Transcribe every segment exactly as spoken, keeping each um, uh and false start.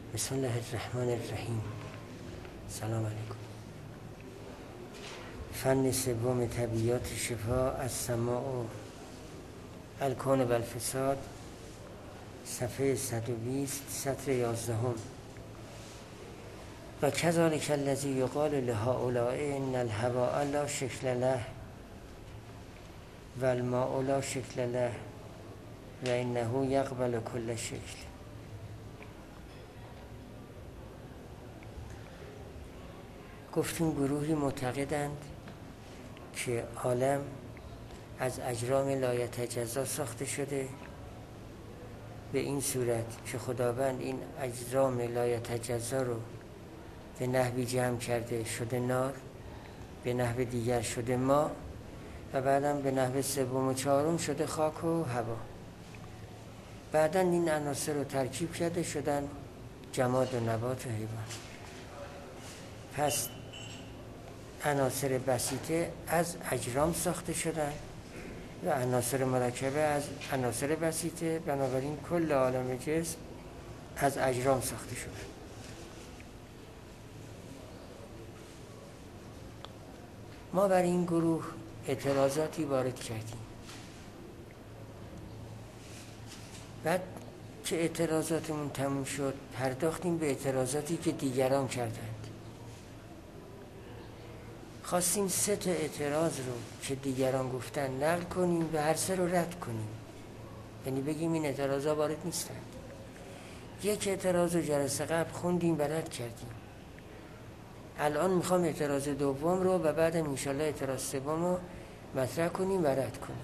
بسم الله الرحمن الرحیم. سلام علیکم. فن سوم طبیعیات شفا از سماع و الکون و الفساد، صفحه صد و بیست، سطر یازدهم. و کذالک الذی یقال لهؤلاء ان الهواء لا شکل له و الماء لا شکل له و انه یقبل کل شکل. گفتیم گروهی معتقدند که عالم از اجرام لایتجزا ساخته شده، به این صورت که خداوند این اجرام لایتجزا رو به نحوی جمع کرده شده نار، به نحو دیگر شده ما و بعدم به نحو سوم و چهارم شده خاک و هوا. بعدن این عناصر رو ترکیب کرده شدن جماد و نبات و حیوان. پس عناصر بسیطه از اجرام ساخته شدن و عناصر مرکبه از عناصر بسیطه، بنابراین کل عالم جسم از اجرام ساخته شده. ما بر این گروه اعتراضاتی وارد کردیم. بعد که اعتراضاتمون تموم شد پرداختیم به اعتراضاتی که دیگران کردند. خواستیم سه تا اعتراض رو که دیگران گفتن نقل کنیم و هر سه رو رد کنیم، یعنی بگیم این اعتراضا وارد نیستند. یک اعتراض رو جلسه قبل خوندیم و رد کردیم. الان میخوام اعتراض دوم رو و بعدم انشالله اعتراض سوم رو مطرح کنیم و رد کنیم.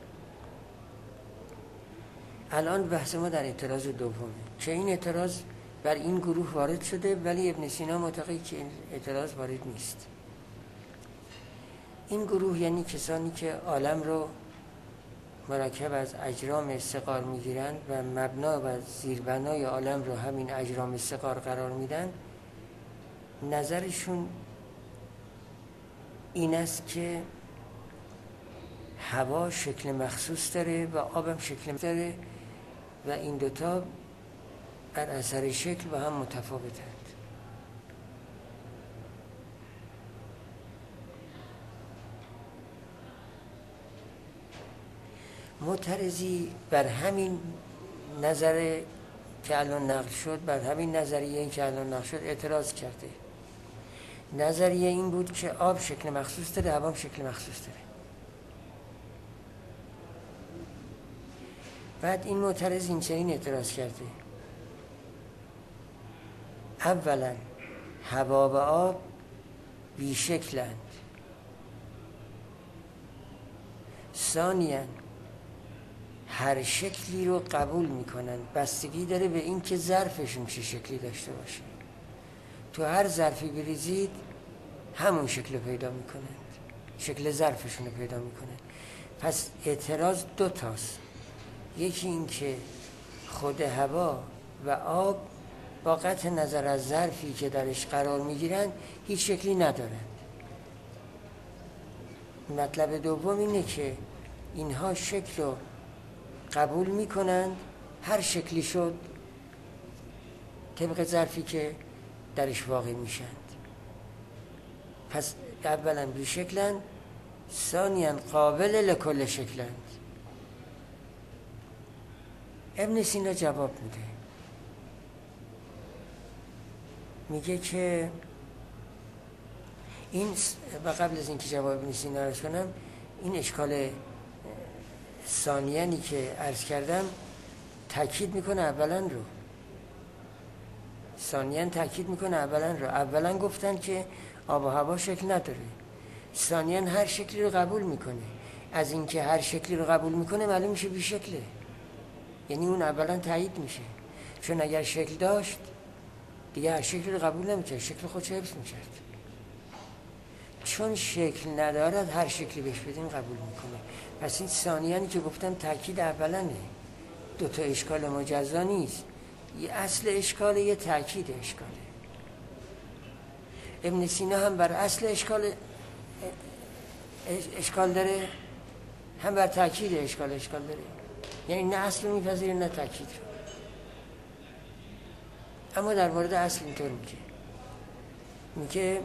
الان بحث ما در اعتراض دومه که این اعتراض بر این گروه وارد شده، ولی ابن سینا معتقد که این اعتراض وارد نیست. این گروه یعنی کسانی که عالم رو مرکب از اجرام صغار میگیرند و مبنا و زیربنای عالم رو همین اجرام صغار قرار میدن، نظرشون این است که هوا شکل مخصوص داره و آبم شکل داره و این دوتا بر اثر شکل با هم متفاوتند. معترضی بر همین نظر که الان نقل شد، بر همین نظریه که الان نقل شد اعتراض کرده. نظریه این بود که آب شکل مخصوص داره، هوا شکل مخصوص داره. بعد این معترض این چنین اعتراض کرده: اولا هوا و آب بی شکلند. ثانیاً هر شکلی رو قبول میکنن، بستگی داره به این که ظرفشون چه شکلی داشته باشه. تو هر ظرفی بریزید همون شکل پیدا میکنن، شکل ظرفشون رو پیدا میکنن. پس اعتراض دو تاست: یکی این که خود هوا و آب با قطع نظر از ظرفی که درش قرار میگیرن هیچ شکلی ندارند. مطلب دوم اینه که اینها شکل رو قبول میکنند، هر شکلی شد طبق ظرفی که درش واقع میشند. پس اولا بی شکلند، ثانیاً قابل لکل شکلند. ابن سینا جواب میده، میگه که این و قبل از اینکه جواب ابن سینا عرض کنم، این اشکال ثانیانی که عرض کردم تاکید میکنه اولا رو. ثانیان تاکید میکنه اولا رو. اولا گفتن که آب و هوا شکل نداره، ثانیان هر شکلی رو قبول میکنه. از اینکه هر شکلی رو قبول میکنه معلوم میشه بی شکله، یعنی اون اولا تایید میشه، چون اگر شکل داشت دیگه هر شکلی رو قبول نمیکرد، شکل خودش حفظ میکرد. چون شکل ندارد هر شکلی بهش بدیم قبول میکنه. پس این ثانیانی که گفتم تاکید اولنه، دو تا اشکال مجزا نیست، یه اصل اشکال یه تاکید اشکاله. ابن سینا هم بر اصل اشکال اشکال داره، هم بر تاکید اشکال اشکال داره، یعنی نه اصل رو میپذیره نه تاکید رو. اما در مورد اصل اینطور میگه میگه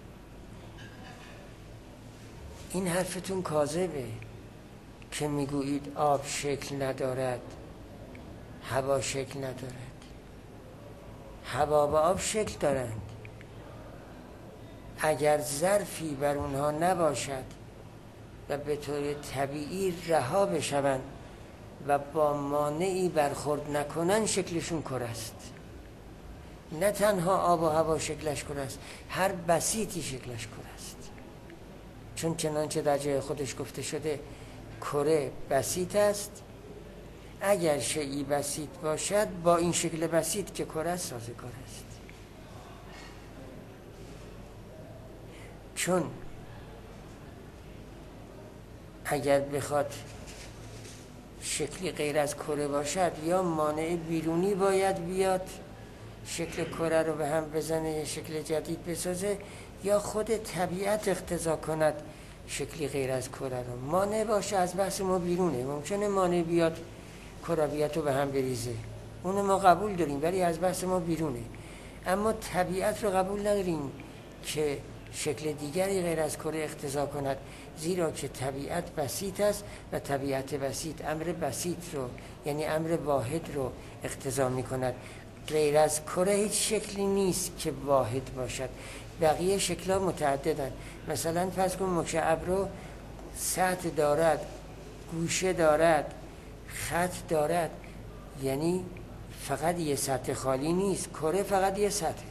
این حرفتون کاذبه که میگویید آب شکل ندارد، هوا شکل ندارد. هوا و آب شکل دارند. اگر ظرفی بر اونها نباشد و به طور طبیعی رها بشوند و با مانعی برخورد نکنن، شکلشون کره است. نه تنها آب و هوا شکلش کره است، هر بسیطی شکلش کره است. چون چنانچه در جای خودش گفته شده کره بسیط است، اگر شیئی بسیط باشد با این شکل بسیط که کره است سازگار است. چون اگر بخواد شکلی غیر از کره باشد، یا مانع بیرونی باید بیاد شکل کره رو به هم بزنه، یه شکل جدید بسازه، یا خود طبیعت اقتضا کند شکلی غیر از کره رو. مانع باشه از بحث ما بیرونه. ممکنه مانع بیاد کرویت رو به هم بریزه، اونو ما قبول داریم، ولی از بحث ما بیرونه. اما طبیعت رو قبول نداریم که شکل دیگری غیر از کره اقتضا کند، زیرا که طبیعت بسیط است و طبیعت بسیط امر بسیط رو، یعنی امر واحد رو اقتضا می کند. غیر از کره هیچ شکلی نیست که واحد باشد، بقیه شکل‌ها متعددن. مثلا فرض کن مکعب رو سطح دارد، گوشه دارد، خط دارد، یعنی فقط یه سطح خالی نیست، کره فقط یه سطح.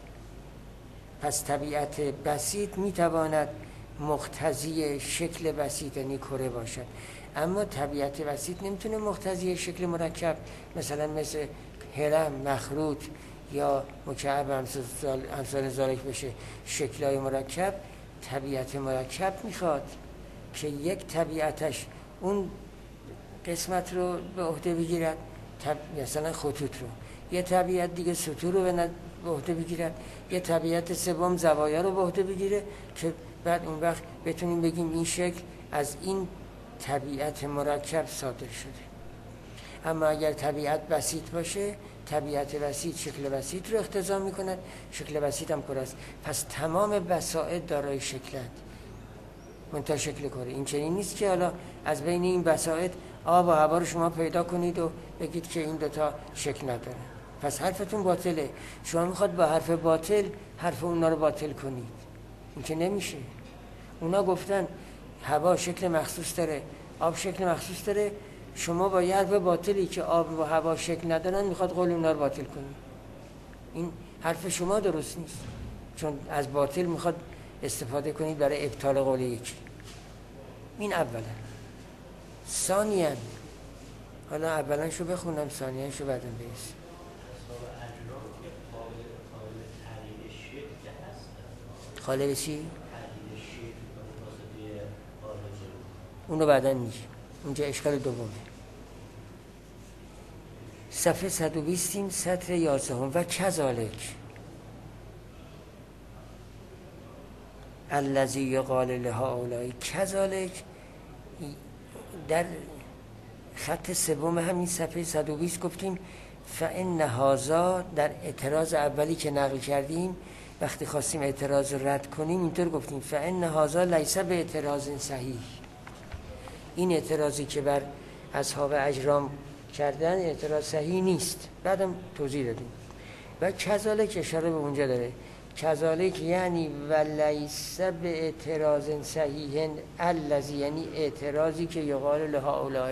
پس طبیعت بسیط میتواند مقتضی شکل بسیط یعنی کره باشد، اما طبیعت بسیط نمیتونه مقتضی شکل مرکب، مثلا مثل هرم، مخروط یا مکعب امثال ذالک بشه. شکل‌های مرکب طبیعت مرکب میخواد که یک طبیعتش اون قسمت رو به عهده بگیرد، مثلا خطوط رو، یه طبیعت دیگه سطور رو به عهده بگیرد، یه طبیعت سوم زوایا رو به عهده بگیره، که بعد اون وقت بتونیم بگیم این شکل از این طبیعت مرکب صادر شده. اما اگر طبیعت بسیط باشه، طبیعت بسیط شکل بسیط رو اقتضا میکند، شکل بسیط هم کره است. پس تمام بساط دارای شکلند منتها شکل کره. این چنین نیست که حالا از بین این بساط آب و هوا رو شما پیدا کنید و بگید که این دوتا شکل نداره. پس حرفتون باطله. شما میخواد با حرف باطل حرف اونا رو باطل کنید، این که نمیشه. اونا گفتن هوا شکل مخصوص داره، آب شکل مخصوص داره، شما با یه حرف باطلی که آب و هوا شکل ندارن میخواد قول اونا رو باطل کنید. این حرف شما درست نیست، چون از باطل میخواد استفاده کنید برای ابطال قول یکی. این اولا. ثانیاً، حالا اولا شو بخونم ثانیاً شو بعدم بیس. خالق چی؟ اونو بعداً میگه، اونجا اشکال دومه. صفحه صد و بیست سطر یازده و کذالک الذی یقال لهؤلاء. کذالک در خط سوم همین صفحه صد و بیست گفتیم فإن هذا، در اعتراض اولی که نقل کردیم وقتی خواستیم اعتراض رو رد کنیم اینطور گفتیم فإن هذا لیس به اعتراض صحیح. این اعتراضی که بر اصحاب اجرام کردن اعتراض صحیح نیست. بعدم توضیح دادیم. و کذالک اشاره به اونجا داره، کذالک یعنی ولیس به اعتراض صحیح الذی، یعنی اعتراضی که یقال لهؤلاء،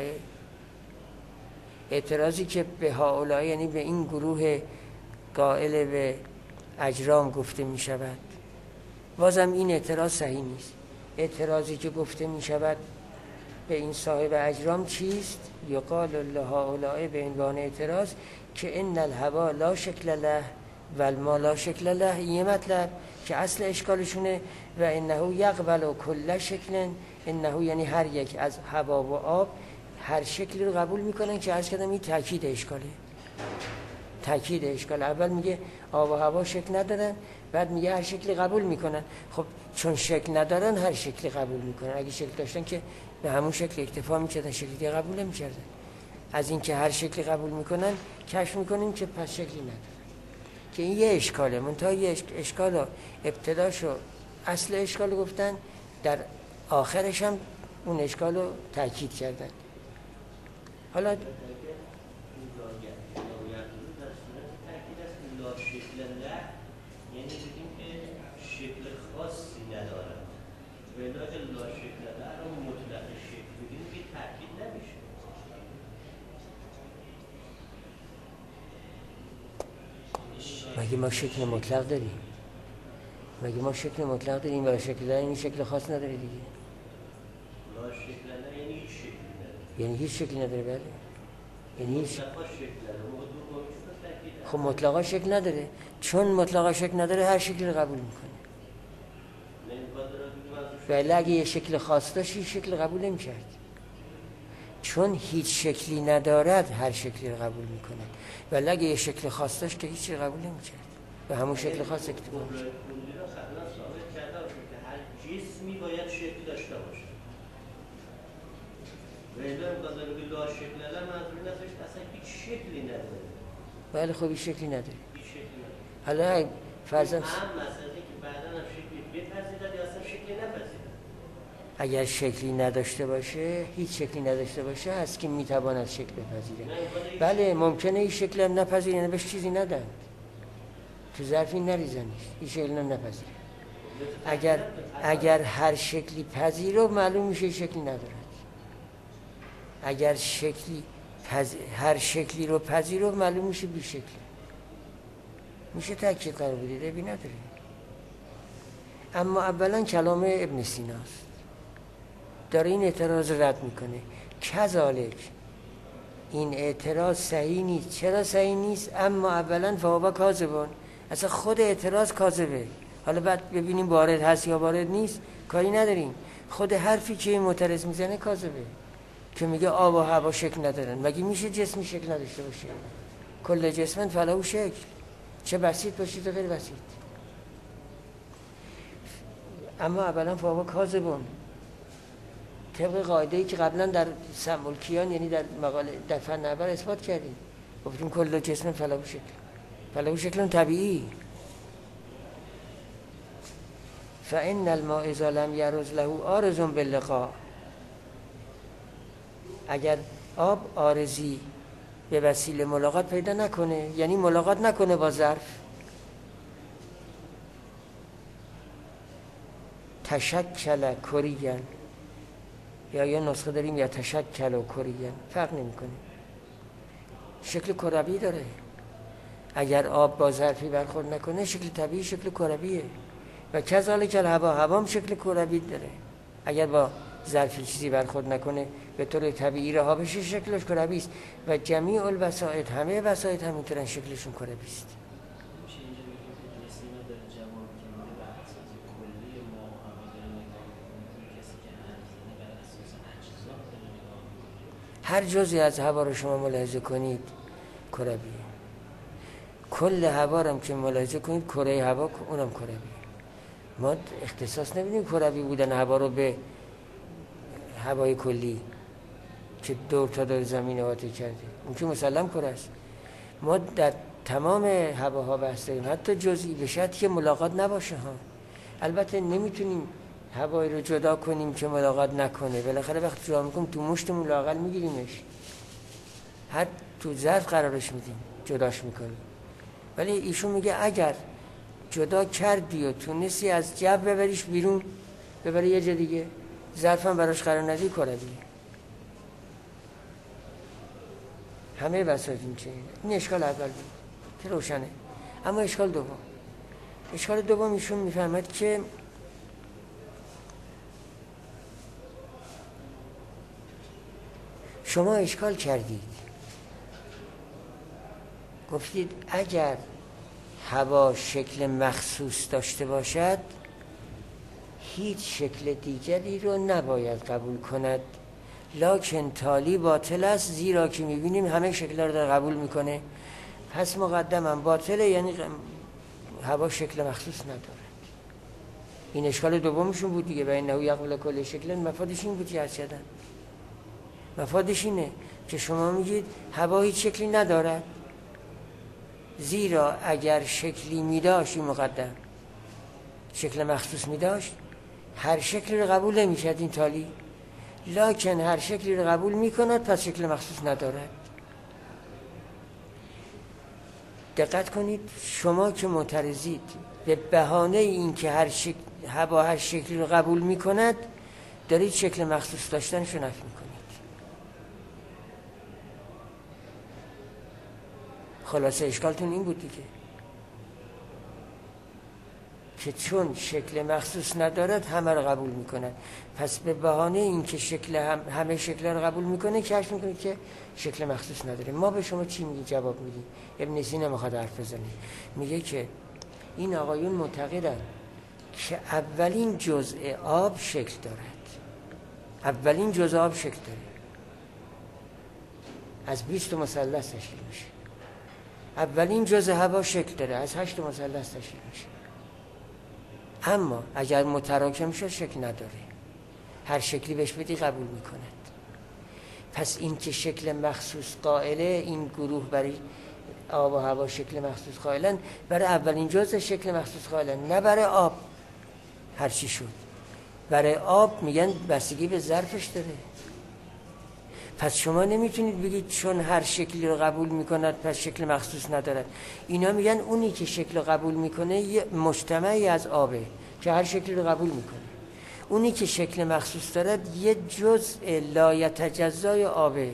اعتراضی که به هؤلاء یعنی به این گروه قائل به اجرام گفته می شود. بازم این اعتراض صحیح نیست. اعتراضی که گفته می شود به این صاحب اجرام چیست؟ یقال لهؤلاء به عنوان اعتراض که ان الهوا لا شکل له و الماء لا شکل له. یه مطلب که اصل اشکالشونه و انه یقبل کل شکل، انه یعنی هر یک از هوا و آب هر شکلی رو قبول میکنن که عرض کردم این تاکید اشکاله. تاکید اشکال. اول میگه آب و هوا شکل ندارن، بعد میگه هر شکلی قبول میکنن. خب چون شکل ندارن هر شکلی قبول میکنن. اگه شکل داشتن که به همون شکل اکتفا میکردن، شکلی دیگه قبول نمیکردن. از این که هر شکلی قبول میکنن کشف میکنیم که پس شکلی ندارن. که این یه اشکاله، منتها یه اشکال ابتداشو اصل اشکال گفتن، در آخرش هم اون اشکال رو تاکید کردن. حالا یعنی بگیم که شکل خاصی ندارد و علاج لا شکل در رو مطلق شکل بگیم که تأکید نمیشه. مگه ما شکل مطلق داریم؟ مگه ما شکل مطلق داریم و شکل داریم این شکل خاص نداره دیگه؟ لا شکل نداره یعنی هیچ شکلی نداره. یعنی هیچ شکلی نداره. بله یعنی هیچ مطلقا شکل نداره. خب مطلقا شکل نداره، چون مطلقا شکل نداره هر شکلی رو قبول میکنه. ولی اگه یه شکل خاص داشت هیچ شکل قبول نمیکرد، چون هیچ شکلی ندارد هر شکلی رو قبول میکنه. ولی اگه یه شکل خاص داشت که هیچ قبول نمیکرد و همون شکل خاص اکتفا میشه. هر جسمی باید شکل داشته باشه. و الا مقدار که لا شکل نداره منظور این است که اصلا هیچ شکلی نداره. بله خب هیچ شکلی نداره. هیچ شکلی نداره. حالا فرضاً هم مسئله که بعداً هم شکلی بپذیرد یا اصلا شکلی نپذیرد. اگر شکلی نداشته باشه، هیچ شکلی نداشته باشه هست که میتواند شکل بپذیره. بله ممکنه این شکل هم نپذیره، یعنی بهش چیزی ندن، تو ظرفی نریزنش، این شکل هم نپذیره. اگر اگر هر شکلی پذیره معلوم میشه شکلی ندارد. اگر شکلی پذ... هر شکلی رو پذیره معلوم میشه بی شکلی. میشه تاکید قرار بدید ابی نداره. اما اولا کلام ابن سیناست، داره این اعتراض رد میکنه. کذالک این اعتراض صحیح نیست. چرا صحیح نیست؟ اما اولا فهو کاذبون، اصلا خود اعتراض کاذبه. حالا بعد ببینیم وارد هست یا وارد نیست کاری نداریم، خود حرفی که این معترض میزنه کاذبه که میگه آب و هوا شکل ندارن. مگه میشه جسمی شکل نداشته باشه؟ کل جسمن فلهو شکل، چه بسیط باشید و غیر بسیط. اما اولا فهو کاذبون، طبق قاعده‌ای که قبلا در سمبولکیان یعنی در مقاله در فن نحو اثبات کردیم، گفتیم کل جسم فلهو شکل، فلهو شکل طبیعی. فإن الماء إذا لم يرز له عارض باللقاء، اگر آب عارضی به وسیله ملاقات پیدا نکنه، یعنی ملاقات نکنه با ظرف، تشکل کریاً، یا یه نسخه داریم یا تشکل و کریاً، فرق نمیکنه، شکل کروی داره. اگر آب با ظرفی برخورد نکنه شکل طبیعی شکل کرویه. و کذالک الهوا، هوام شکل کروی داره. اگر با ظرفی چیزی برخورد نکنه به طور طبیعی رها بشه شکلش کروی است. و جمیع الوسائط، همه وسایط همینطورن شکلشون کروی است. هر جزئی از هوا رو شما ملاحظه کنید کرویه. کل هوا رو هم که ملاحظه کنید کره هوا اونم کرویه. ما اختصاص نمیدیم کروی بودن هوا رو به هوای کلی که دور تا دور زمین احاطه کرده، اون که مسلم کره است. ما در تمام هواها بحث داریم، حتی جزئی، به شرطی که ملاقات نباشه ها. البته نمیتونیم هوایی رو جدا کنیم که ملاقات نکنه، بالاخره وقتی جدا میکنیم تو مشتمون لااقل میگیریمش، هر تو ظرف قرارش میدیم جداش میکنیم. ولی ایشون میگه اگر جدا کردی و تونستی از جو ببریش بیرون، ببری یه جا دیگه، ظرف هم براش قرار ندی کرویه. همه وسایل این چه این اشکال اول بود که روشنه. اما اشکال دوم، اشکال دوم ایشون میفهمد که شما اشکال کردید، گفتید اگر هوا شکل مخصوص داشته باشد هیچ شکل دیگری رو نباید قبول کند، لکن تالی باطل است، زیرا که میبینیم همه شکل‌ها رو داره قبول میکنه. پس مقدمم باطله، یعنی هوا شکل مخصوص نداره. این اشکال دومشون بود دیگه، و انه یقبل کل شکل. مفادش این بود که هست شدن، مفادش اینه که شما میگید هوا هیچ شکلی ندارد، زیرا اگر شکلی می داشت، این مقدم شکل مخصوص می داشت، هر شکلی رو قبول نمی شد این تالی، لکن هر شکلی رو قبول می کند پس شکل مخصوص ندارد. دقت کنید، شما که معترضید به بهانه این که هر شکل هوا هر شکلی رو قبول می کند، دارید شکل مخصوص داشتنشو نفی می کنید. خلاصه اشکالتون این بود دیگه که چون شکل مخصوص ندارد همه رو قبول میکنن، پس به بهانه این که شکل هم همه شکل رو قبول میکنه کشف میکنه که شکل مخصوص نداره. ما به شما چی میگی؟ جواب میدی. ابن سینا میخواد حرف بزنه، میگه که این آقایون معتقدن که اولین جزء آب شکل دارد، اولین جزء آب شکل داره، از بیست مثلث تشکیل میشه. اولین جزء هوا شکل داره، از هشت مثلث تشکیل میشه. اما اگر متراکم شد شکل نداره، هر شکلی بهش بدی قبول میکند. پس این که شکل مخصوص قائله، این گروه برای آب و هوا شکل مخصوص قائلن، برای اولین جزء شکل مخصوص قائلن، نه برای آب. هر چی شد برای آب میگن بستگی به ظرفش داره. پس شما نمیتونید بگید چون هر شکلی رو قبول میکند پس شکل مخصوص ندارد. اینا میگن اونی که شکل رو قبول میکنه یه مجتمعی از آبه که هر شکلی رو قبول میکنه، اونی که شکل مخصوص دارد یه جزء لا یتجزای آبه.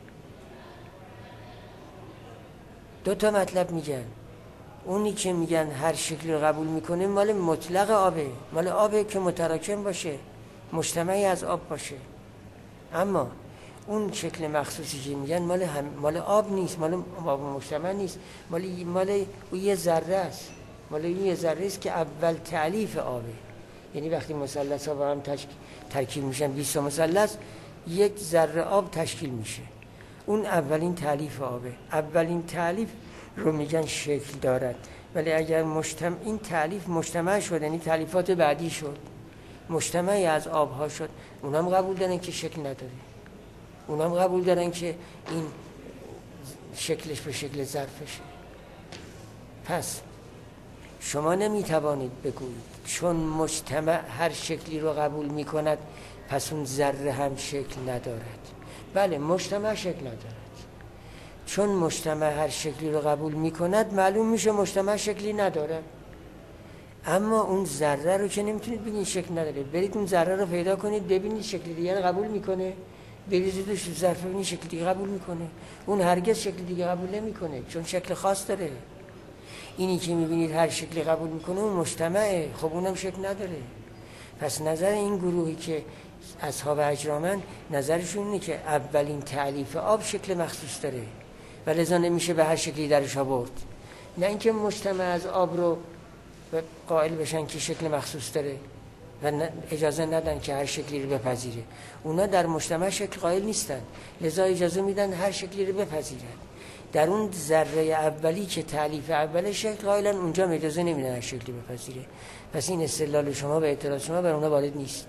دو تا مطلب میگن. اونی که میگن هر شکلی رو قبول میکنه مال مطلق آبه، مال آبه که متراکم باشه، مجتمعی از آب باشه. اما اون شکل مخصوصی که میگن مال هم مال آب نیست، مال آب مجتمع نیست، مال مال اون یه ذره است، مال اون یه ذره است که اول تألیف آبه. یعنی وقتی مثلث ها با هم ترکیب میشن بیست مثلث، یک ذره آب تشکیل میشه، اون اولین تألیف آبه. اولین تألیف رو میگن شکل دارد. ولی اگر مجتمع این تألیف مجتمع شد، یعنی تألیفات بعدی شد، مجتمعی از آبها شد، اونم قبول دارن که شکل نداره، اونم قبول دارن که این شکلش به شکل ظرفشه. پس شما نمیتوانید بگویید چون مجتمع هر شکلی رو قبول میکند پس اون ذره هم شکل ندارد. بله، مجتمع شکل ندارد. چون مجتمع هر شکلی رو قبول میکند معلوم میشه مجتمع شکلی نداره. اما اون ذره رو که نمیتونید بگید شکل نداره. برید اون ذره رو پیدا کنید ببینید شکل دیگر قبول میکنه، بریزیدش تو ظرف ببینید شکل دیگه قبول میکنه. اون هرگز شکل دیگه قبول نمیکنه چون شکل خاص داره. اینی که میبینید هر شکلی قبول میکنه اون مجتمعه، خب اونم شکل نداره. پس نظر این گروهی که اصحاب اجرامن نظرشون اینه که اولین تألیف آب شکل مخصوص داره و لذا نمیشه به هر شکلی درش آورد. نه اینکه مجتمع از آب رو قائل بشن که شکل مخصوص داره و اجازه ندن که هر شکلی رو بپذیره. اونا در مجتمع شکل قائل نیستن، لذا اجازه میدن هر شکلی رو بپذیرن. در اون ذره اولی که تألیف اول شکل قائلن، اونجا اجازه نمیدن هر شکلی بپذیره. پس این استدلال شما و اعتراض شما بر اونا وارد نیست.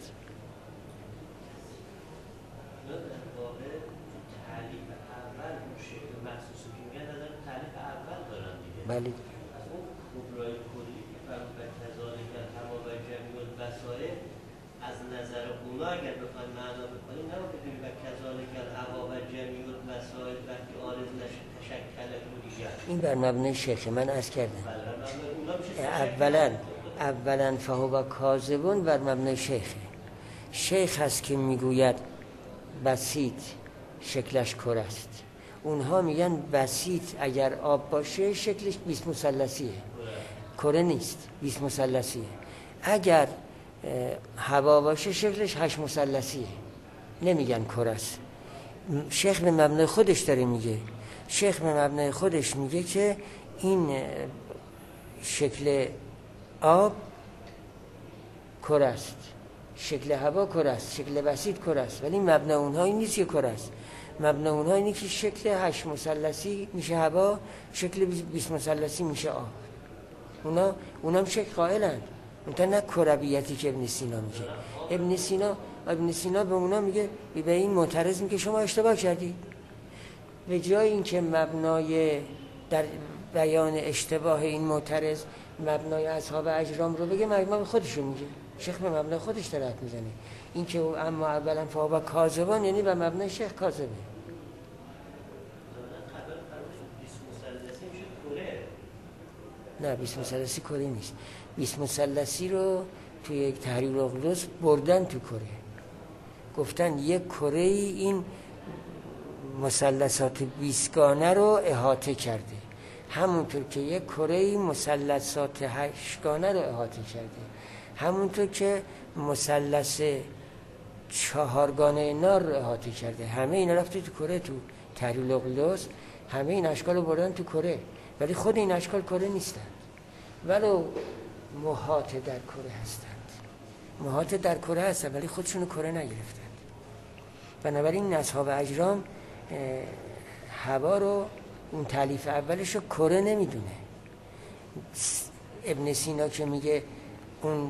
بله. از اون کبرای کلی که فرمود کذالک الهوا و جمیع الوسایل، از نظر اونا اگر بخوایم معنا بکنیم نباید بگیم و کذالک الهوا و جمیع الوسایل وقتی عارض نشه تشکل دیگر. این بر مبنای شیخ من عرض کردم. بله. اولا اولا فهو کاذبون بر مبنای شیخ. شیخ هست که میگوید بسیط شکلش کره است. اونها میگن بسیط اگر آب باشه شکلش بیست مثلثیه، کره نیست، بیست مثلثیه. اگر هوا باشه شکلش هشت مثلثیه، نمیگن کره است. شیخ به مبنای خودش داره میگه، شیخ به مبنای خودش میگه که این شکل آب کره است، شکل هوا کره است، شکل بسیط کره است، ولی مبنای اونها این نیست که کره است. مبنای اونها اینه که شکل هشت مثلثی میشه هوا، شکل بیست مثلثی میشه آب. اونا اونام شکل قائلن، اونتا نه کرویتی که ابن سینا میگه. ابن سینا ابن سینا به اونا میگه، به این معترض میگه شما اشتباه کردید. به جای اینکه مبنای در بیان اشتباه این معترض مبنای اصحاب اجرام رو بگه، مبنای خودش رو میگه. شیخ به مبنای خودش طرف میزنه. این که اما اولا فاوا کاذبان یعنی به مبنای شیخ کاذبه. نه بیست مثلثی کره نیست. بیست مثلثی رو توی یک تحریر اقیانوس بردن تو کره، گفتن یک کره این مثلثات بیستگانه رو احاطه کرده، همونطور که یک کره مثلثات هشتگانه رو احاطه کرده، همونطور که مثلث چهارگانه نار رو احاطه کرده. همه اینا رفته تو کره، تو تحریر اقیانوس همه این اشکال رو بردن تو کره، ولی خود این اشکال کره نیستند، ولو محاط در کره هستند. محاط در کره هستند ولی خودشون کره نگرفتند. بنابراین اصحاب اجرام هوا رو، اون تالیف اولش رو کره نمیدونه. ابن سینا که میگه اون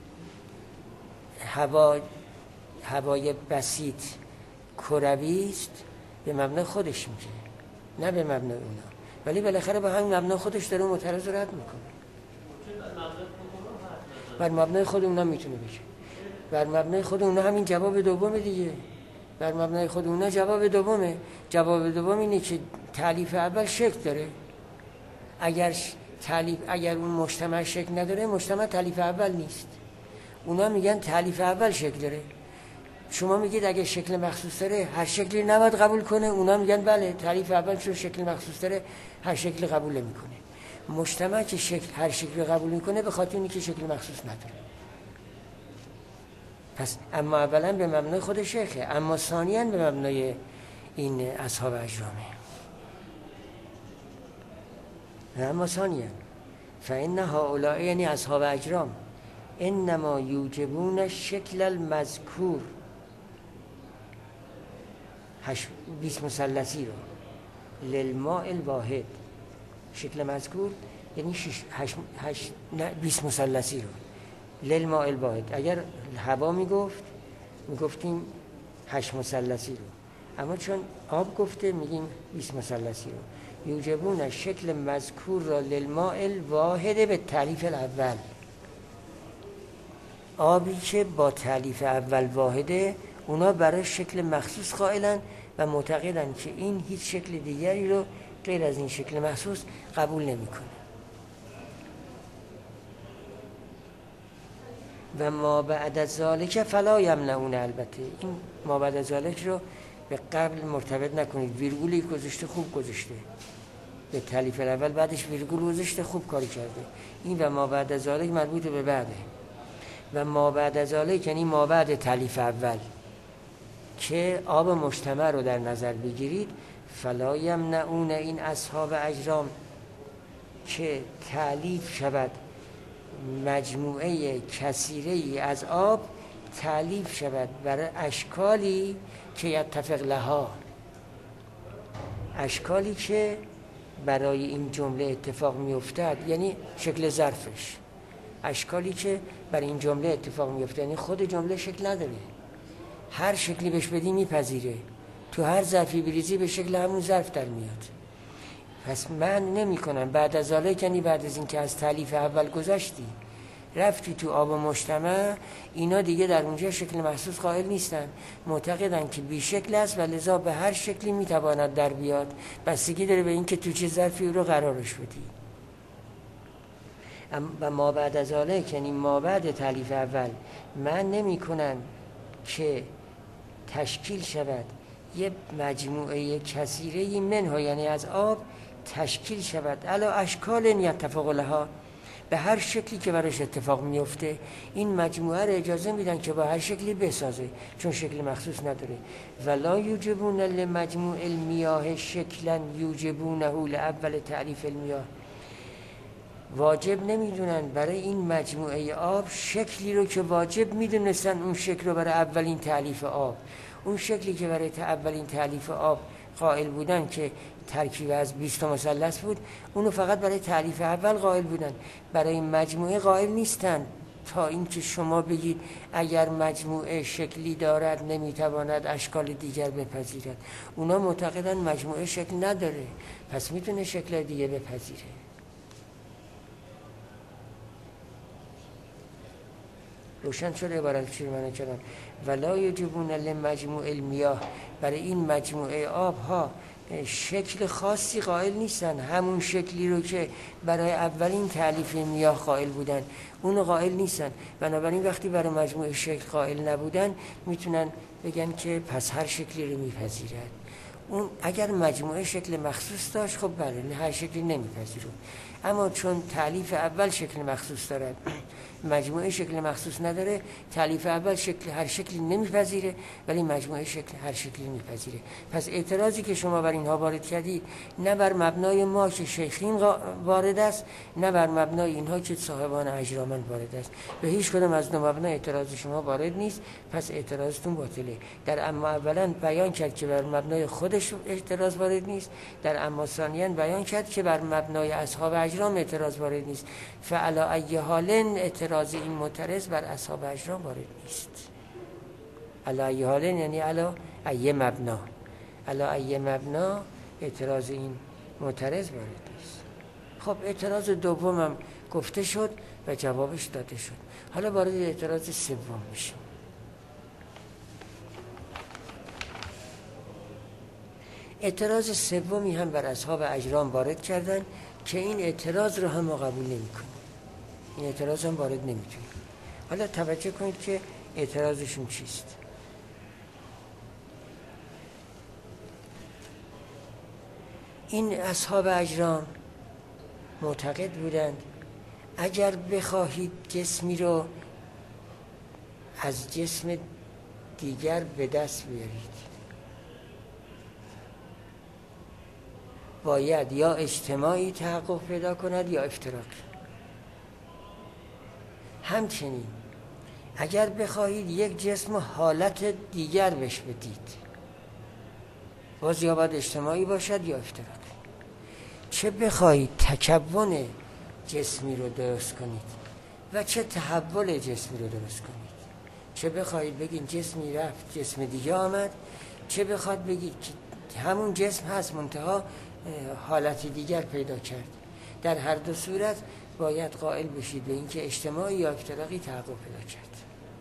هوا هوای بسیط کروی است، به مبنای خودش میگه، نه به مبنای اونا، ولی بالاخره با همین مبنای خودش داره معترض رد میکنه. بر مبنای خود اونا میتونه بشه، بر مبنای خود اونا همین جواب دومه دیگه. بر مبنای خود اونا جواب دومه. جواب دوم اینه که تالیف اول شکل داره. اگر تالیف اگر اون مجتمع شکل نداره، مجتمع تالیف اول نیست. اونا میگن تالیف اول شکل داره. شما میگید اگه شکل مخصوص داره هر شکلی نباید قبول کنه. اونا میگن بله تالیف اول چون شکل مخصوص داره هر شکلی قبول نمیکنه. مجتمع که شکل هر شکلی قبول میکنه به خاطر اینکه شکل مخصوص نداره. پس اما اولا به مبنای خود شیخه، اما ثانیاً به مبنای این اصحاب اجرامه. اما ثانیاً فإن هؤلاء یعنی اصحاب اجرام انما یوجبون الشکل المذکور، بیست مثلثی رو، للماء الواحد. شکل مذکور یعنی بیست مثلثی رو، للماء الواحد. اگر هوا میگفت میگفتیم هشت مثلثی رو، اما چون آب گفته میگیم بیست مثلثی رو. یوجبون شکل مذکور را للماء الواحد به تعریف الاول. آبی که با تعریف اول واحده اونا برای شکل مخصوص قائلن و معتقدن که این هیچ شکل دیگری رو غیر از این شکل مخصوص قبول نمیکنه. و ما بعد از ذالک فلا یمنعون. البته این ما بعد از ذالک رو به قبل مرتبط نکنید. ویرگولی گذاشته خوب گذاشته، به تالیف الاول بعدش ویرگول گذاشته خوب کاری کرده. این و ما بعد از ذالک مربوط به بعده. و ما بعد از ذالک یعنی ما بعد تالیف اول که آب مجتمع رو در نظر بگیرید. فلا یمنعون این اصحاب اجرام که تالیف شود مجموعه کثیره از آب، تالیف شود برای اشکالی که یتفق لها، اشکالی که برای این جمله اتفاق می افتد، یعنی شکل ظرفش، اشکالی که برای این جمله اتفاق می افتد، یعنی خود جمله شکل نداره، هر شکلی بهش بدی میپذیره، تو هر ظرفی بریزی به شکل همون ظرف در میاد. پس من نمی کنم بعد از ذالک یعنی بعد از این که از تالیف اول گذشتی رفتی تو آب مجتمع، اینا دیگه در اونجا شکل محسوس قائل نیستن، معتقدن که بی شکل است و لذا به هر شکلی میتواند در بیاد، بستگی داره به این که تو چه ظرفی رو قرارش بدی. و ما بعد از ذالک یعنی ما بعد تالیف اول من نمی کنم که تشکیل شود یه مجموعه کثیره منها، یعنی از آب تشکیل شود علا اشکال یتفق لها، به هر شکلی که براش اتفاق میفته این مجموعه رو اجازه میدن که با هر شکلی بسازه چون شکل مخصوص نداره. ولا یوجبون لمجموع المیاه شکلا یوجبونه لاول تعریف المیاه، واجب نمیدونن برای این مجموعه آب شکلی رو که واجب میدونستن اون شکل رو برای اولین تعریف آب، اون شکلی که برای اولین تعریف آب قائل بودن که ترکیب از بیست مثلث بود، اونو فقط برای تعریف اول قائل بودن، برای مجموعه قائل نیستن. تا اینکه شما بگید اگر مجموعه شکلی دارد نمیتواند اشکال دیگر بپذیرد. اونا معتقدن مجموعه شکل نداره، پس میتونه شکل دیگه بپذیره. روشن شد عبارت چی من کردم؟ ولا یجبون لمجموع المیاه، برای این مجموعه آب ها شکل خاصی قائل نیستن، همون شکلی رو که برای اولین تألیف میاه قائل بودن اونو قائل نیستن. بنابراین وقتی برای مجموعه شکل قائل نبودن میتونن بگن که پس هر شکلی رو میپذیرن. اون اگر مجموعه شکل مخصوص داشت خب بله هر شکلی نمیپذیرون، اما چون تألیف اول شکل مخصوص دارد مجموعه شکل مخصوص نداره، تألیف اول شکل هر شکلی نمیپذیره ولی مجموعه شکل هر شکلی میپذیره. پس اعتراضی که شما بر اینها وارد کردید نه بر مبنای ما که شیخین وارد است، نه بر مبنای اینها که صاحبان اجرامن وارد است. به هیچ کدام از دو مبنا اعتراض شما وارد نیست، پس اعتراضتون باطله. در اما اولا بیان کرد که بر مبنای خودش اعتراض وارد نیست، در اما ثانیا بیان کرد که بر مبنای اصحاب اجرام اعتراض وارد نیست. فعلی ای حال اعتراض این معترض بر اصحاب اجرام وارد نیست. علی ای حال یعنی علی ای مبنا، علی ای مبنا اعتراض این معترض وارد نیست. خب اعتراض دومم گفته شد و جوابش داده شد. حالا وارد اعتراض سوم میشیم. اعتراض سومی هم بر اصحاب اجرام وارد کردن که این اعتراض رو هم ما قبول نمی‌کنیم. این اعتراض هم وارد نمی‌تونیم. حالا توجه کنید که اعتراضشون چیست. این اصحاب اجرام معتقد بودند اگر بخواهید جسمی رو از جسم دیگر به دست بیارید باید یا اجتماعی تحقق پیدا کند یا افتراقی. همچنین اگر بخواهید یک جسم حالت دیگر بهش بدید باز یا باید اجتماعی باشد یا افتراقی. چه بخواهید تکون جسمی رو درست کنید و چه تحول جسمی رو درست کنید، چه بخواهید بگید جسمی رفت جسم دیگه آمد، چه بخواهید بگید که همون جسم هست منتها حالت دیگر پیدا کرد، در هر دو صورت باید قائل بشید به اینکه اجتماعی یا افتراقی تحقق پیدا کرد.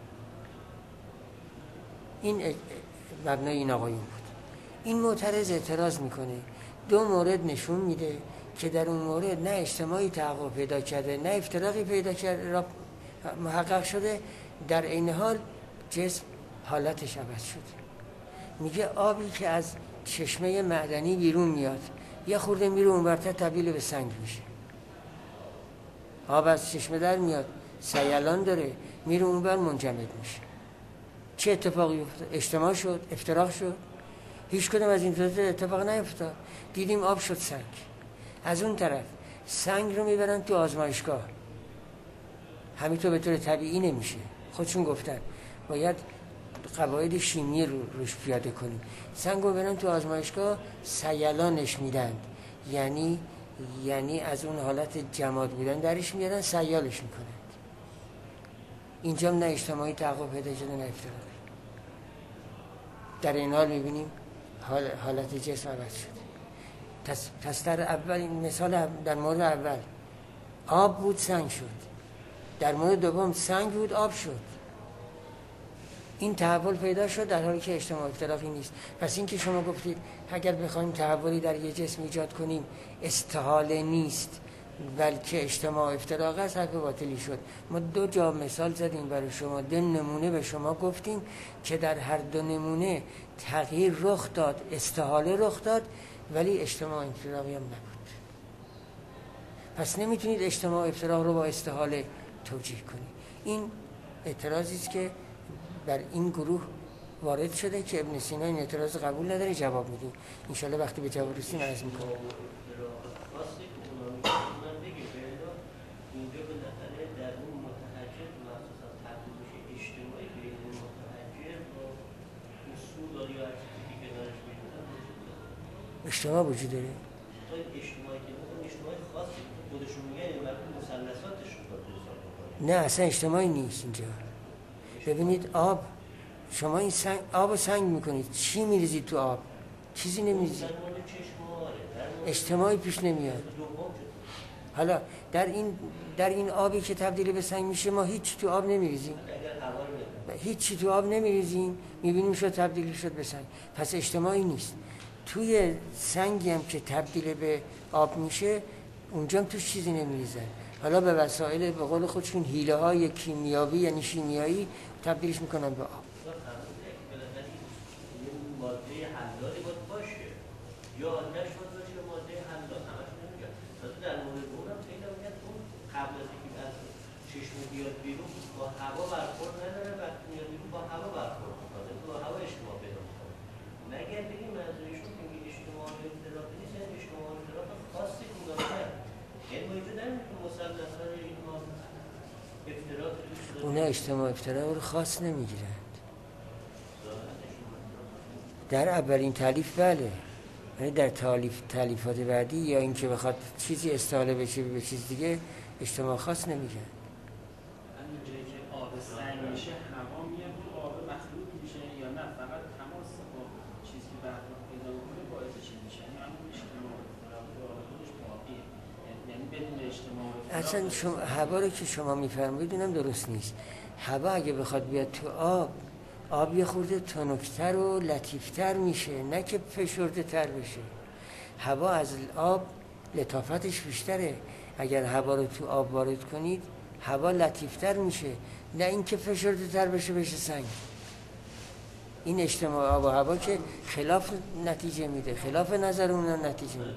این مبنای این آقایون بود. این معترض اعتراض میکنه، دو مورد نشون میده که در اون مورد نه اجتماعی تحقق پیدا کرده نه افتراقی پیدا کرده را محقق شده، در این حال جسم حالتش عوض شده. میگه آبی که از چشمه معدنی بیرون میاد یه خورده میره اونورتر تبدیل به سنگ میشه. آب از چشمه در میاد سیلان داره میره اونور منجمد میشه. چه اتفاقی افتاد؟ اجتماع شد، افتراق شد؟ هیچ کدوم از این دو اتفاق نیفتاد. دیدیم آب شد سنگ. از اون طرف سنگ رو میبرن تو آزمایشگاه، همینطور به طور طبیعی نمیشه. خودشون گفتن باید قواعد شیمی رو روش پیاده کنیم. سنگ رو برن تو آزمایشگاه سیلانش میدن، یعنی یعنی از اون حالت جماد بودن درش میارن سیالش میکنن. اینجا نه اجتماعی تحقق پیدا شده نه افتراقی. در این حال میبینیم حال حالت جسم عوض شده. پس پس در اول این مثال در مورد اول آب بود سنگ شد، در مورد دوم سنگ بود آب شد. این تحول پیدا شد در حالی که اجتماع افتراقی نیست. پس این که شما گفتید اگر بخوایم تحولی در یه جسم ایجاد کنیم استحاله نیست بلکه اجتماع افتراق است، حرف باطلی شد. ما دو جا مثال زدیم برای شما، دو نمونه به شما گفتیم که در هر دو نمونه تغییر رخ داد، استحاله رخ داد ولی اجتماع افتراقی هم نبود. پس نمیتونید اجتماع افتراق رو با استحاله توجیه کنید. این اعتراضی است که بر این گروه وارد شده که ابن سینا این اعتراض قبول نداره. جواب میدیم ان شاء الله وقتی به جواب رسیدیم عرض میکنم. اجتماع وجود داره. اجتماعی که اون اجتماعی خاصی خودشون میگن این مربوط مثلثاتشون نه اصلا اجتماعی نیست اینجا. ببینید آب، شما این سنگ آب سنگ میکنید، چی میریزید تو آب؟ چیزی نمیریزید، اجتماعی پیش نمیاد. حالا در این در این آبی که تبدیل به سنگ میشه ما هیچ تو آب نمیریزیم، هیچی تو آب نمیریزیم، میبینیم شد تبدیل شد به سنگ، پس اجتماعی نیست. توی سنگی هم که تبدیل به آب میشه اونجا هم توش چیزی نمیریزن، حالا به وسایل به قول خودشون حیله های کیمیایی یعنی شیمیایی تبدیلش میکنن به آب. ماده حلال باید باشه یا آتش باید باشه یا ماده حلال، همش نمیگم. تازه در مورد اون هم پیدا میگن اون قبل از اینکه از چشم بیاد بیرون با هوا برخورد نداره، وقتی میاد بیرون با هوا برخورد میکنه، با هوا اجتماع پیدا میکنه. مگر بگیم منظورشون میگه اجتماع افتراق نیست، یعنی اجتماع افتراق خاصی که داره، یعنی ما اینجا نمیگیم که مسلسل این ما افتراق دوست داره. اونا اجتماع افتراق رو خاص نمیگیرن. در اولین تالیف بله، یعنی در تالیف تالیفات بعدی یا اینکه بخواد چیزی استحاله بشه به چیز دیگه اجتماع خاص نمیگن. همین جایی که آب سنگ میشه هوا میاد و آب مخلوط میشه یا نه فقط تماس با چیزی که برخورد پیدا میکنه باعث چی میشه؟ یعنی همون اجتماع افتراق خودش باقیه، یعنی بدون اجتماع اصلا شما هوا رو که شما میفرمایید اونم درست نیست. هوا اگه بخواد بیاد تو آب، آب یه خورده تنکتر و لطیفتر میشه، نه که فشرده تر بشه. هوا از آب لطافتش بیشتره، اگر هوا رو تو آب وارد کنید هوا لطیفتر میشه، نه اینکه فشرده تر بشه بشه سنگ. این اجتماع آب و هوا که خلاف نتیجه میده، خلاف نظر اونا نتیجه میده.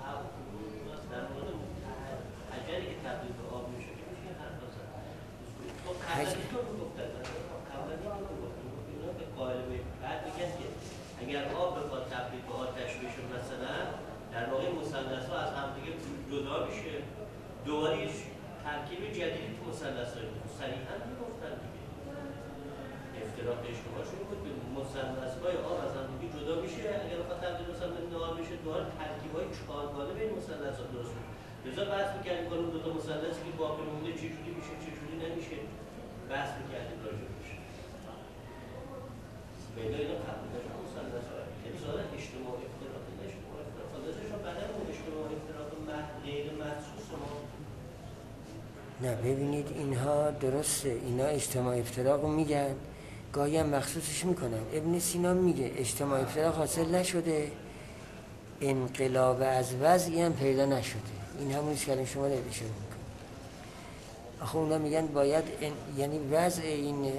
اگر آب بخواد تبدیل به آتش بشه مثلا در واقع مثلث‌ها از هم دیگه جدا میشه، دوباره یه ترکیب جدیدی تو مثلث‌ها صریحاً میگفتن دیگه. افتراق اجتماعشون بود که مثلث‌های آب از هم دیگه جدا میشه، اگر بخواد تبدیل مثلا به نار بشه دوباره ترکیب‌های چهارگانه بین مثلث‌ها درست میشه. لذا بحث می‌کردیم که اون دو تا مثلثی که باقی مونده چجوری میشه چجوری نمیشه بحث می‌کردیم راجعش. پیدا اینا قبول داشت مثلث‌ها ظاهر اجتماع افتراق اجتماع افتراق خالصشون بعداً اون اجتماع افتراق غیر محسوس ما. نه ببینید اینها درسته، اینا اجتماع افتراق رو میگن، گاهی هم مخصوصش میکنن. ابن سینا میگه اجتماع افتراق حاصل نشده، انقلاب از وضعی هم پیدا نشده. این همونیست که الان شما رو اشاره میکنه. آخه اونا میگن باید این... یعنی وضع این